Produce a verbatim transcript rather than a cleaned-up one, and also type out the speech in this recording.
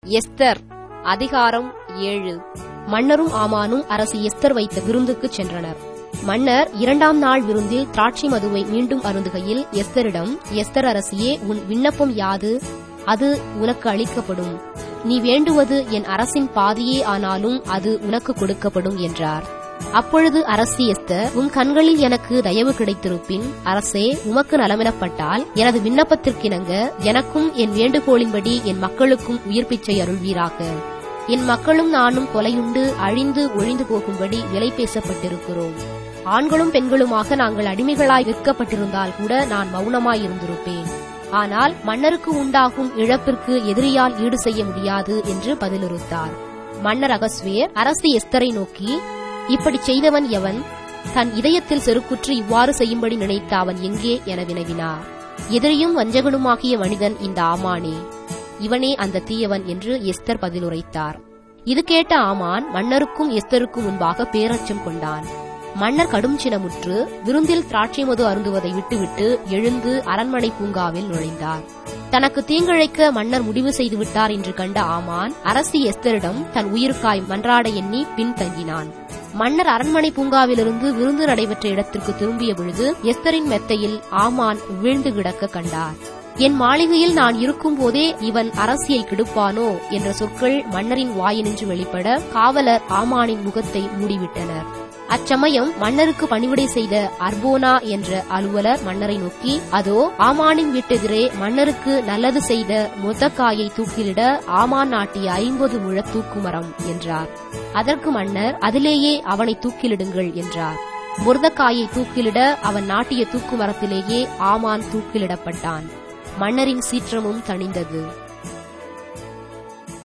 Esther அதிகாரம் ஏழு. மன்னரும் ஆமானும் அரசி எஸ்தர் வைத்த விருந்துக்குச் சென்றனர். மன்னர் இரண்டாம் நாள் விருந்தில் திராட்சை மதுவை மீண்டும் அருந்துகையில் எஸ்தரிடம், எஸ்தர் அரசியே, உன் விண்ணப்பம் யாது? அது உனக்கு அளிக்கப்படும். நீ வேண்டுவது என் அரசின் பாதியே ஆனாலும் அது உனக்கு கொடுக்கப்படும் என்றார். அப்பொழுது அரசி எஸ்தர், உன் கண்களில் எனக்கு தயவு கிடைத்திருப்பின், அரசே, உமக்கு நலமெனப்பட்டால் எனது விண்ணப்பத்திற்கிணங்க எனக்கும் என் வேண்டுகோளின்படி என் மக்களுக்கும் உயிர் பிச்சை அருள்வீராக. என் மக்களும் நானும் கொலையுண்டு அழிந்து ஒழிந்து போகும்படி விலை பேசப்பட்டிருக்கிறோம். ஆண்களும் பெண்களுமாக நாங்கள் அடிமைகளாய் விற்கப்பட்டிருந்தால் கூட நான் மௌனமாயிருந்திருப்பேன். ஆனால் மன்னருக்கு உண்டாகும் இழப்பிற்கு எதிரியால் ஈடு செய்ய முடியாது என்று பதிலுறுத்தார். மன்னர் அகஸ்வேர் அரசி எஸ்தரை நோக்கி, இப்படி செய்தவன் எவன்? தன் இதயத்தில் செருக்குற்று இவ்வாறு செய்யும்படி நினைத்த அவன் எங்கே என வினவினார். எதிரியும் வஞ்சகனுமாகிய மனிதன் இந்த ஆமானே, இவனே அந்த தீயவன் என்று எஸ்தர் பதிலுரைத்தார். இது கேட்ட ஆமான் மன்னருக்கும் எஸ்தருக்கும் முன்பாக பேரச்சம் கொண்டான். மன்னர் கடும் சினமுற்று விருந்தில் திராட்சை மது அருந்துவதை விட்டுவிட்டு எழுந்து அரண்மனை பூங்காவில் நுழைந்தார். தனக்கு தீங்கிழைக்க மன்னர் முடிவு செய்துவிட்டார் என்று கண்ட ஆமான் அரசி எஸ்தரிடம் தன் உயிருக்காய் மன்றாட எண்ணி பின்தங்கினான். மன்னர் அரண்மனை பூங்காவிலிருந்து விருந்து நடைபெற்ற இடத்திற்கு திரும்பிய பொழுது எஸ்தரின் மெத்தையில் ஆமான் வீழ்ந்து கிடக்க கண்டார். என் மாளிகையில் நான் இருக்கும் போதே இவன் அரசியை கெடுப்பானோ என்ற சொற்கள் மன்னரின் வாயினின்று வெளிப்பட காவலர் ஆமானின் முகத்தை மூடிவிட்டனர். அச்சமயம் மன்னருக்கு பணிவிடை செய்த அர்போனா என்ற அலுவலர் மன்னரை நோக்கி, அதோ ஆமானின் வீட்டெதிரே மன்னருக்கு நல்லது செய்த மொர்தெகாயை தூக்கிலிட ஆமான் நாட்டிய ஐம்பது முழ தூக்குமரம் என்றார். அதற்கு மன்னர், அதிலேயே அவனை தூக்கிலிடுங்கள் என்றார். மொர்தெகாயை தூக்கிலிட அவன் நாட்டிய தூக்குமரத்திலேயே ஆமான் தூக்கிலிடப்பட்டான். மன்னரின் சீற்றமும் தணிந்தது.